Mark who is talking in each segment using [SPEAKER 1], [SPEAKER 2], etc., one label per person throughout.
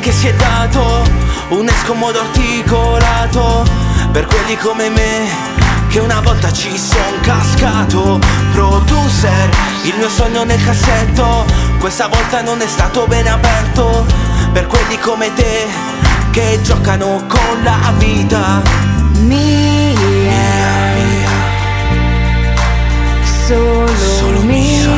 [SPEAKER 1] che si è dato un scomodo articolato per quelli come me che una volta ci son cascato. Producer, il mio sogno nel cassetto questa volta non è stato ben aperto per quelli come te che giocano con la vita
[SPEAKER 2] mia, solo mia.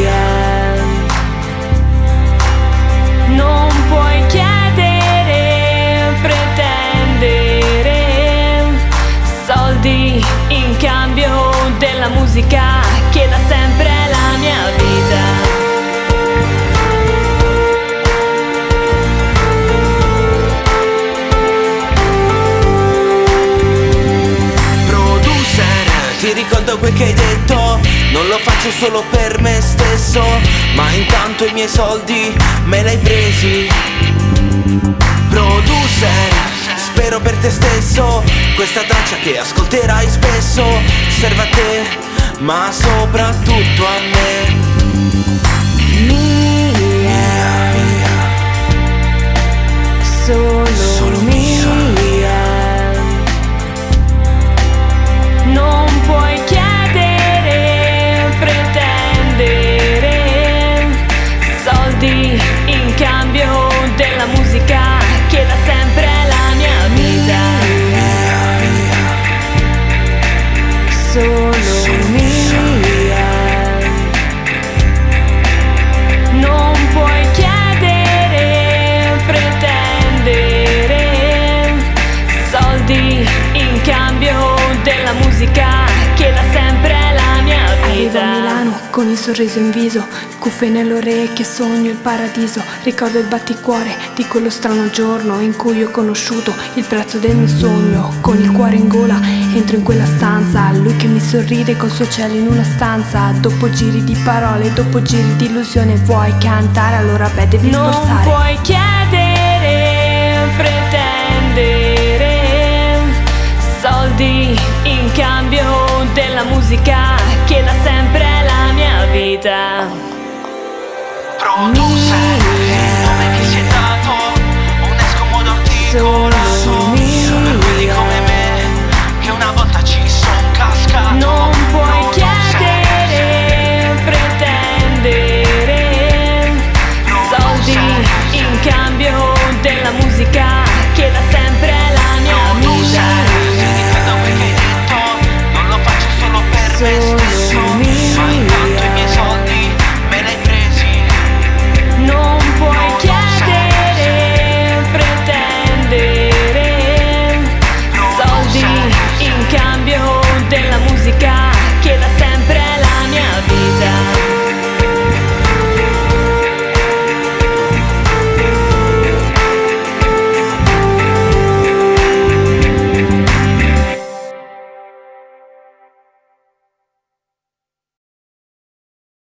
[SPEAKER 2] Non puoi chiedere, pretendere soldi in cambio della musica che da sempre è la mia vita.
[SPEAKER 1] Ti ricordo quel che hai detto, non lo faccio solo per me stesso, ma intanto i miei soldi me l'hai presi. Producer, spero per te stesso, questa traccia che ascolterai spesso serve a te, ma soprattutto a me.
[SPEAKER 2] Mia, solo mia. Non puoi chiedere, pretendere soldi in cambio della musica che da sempre è la mia vita. Solo mia. Non puoi chiedere, pretendere soldi in cambio della musica che da sempre è la mia vita.
[SPEAKER 3] Arrivo a Milano con il sorriso in viso, cuffie nelle orecchie, sogno il paradiso. Ricordo il batticuore di quello strano giorno in cui ho conosciuto il prezzo del mio sogno. Con il cuore in gola entro in quella stanza, lui che mi sorride col suo cielo in una stanza. Dopo giri di parole, dopo giri di illusione, vuoi cantare allora beh devi sborsare.
[SPEAKER 2] Non puoi chiedere, pretendere soldi in cambio della musica che da sempre è la mia vita.
[SPEAKER 1] Producer.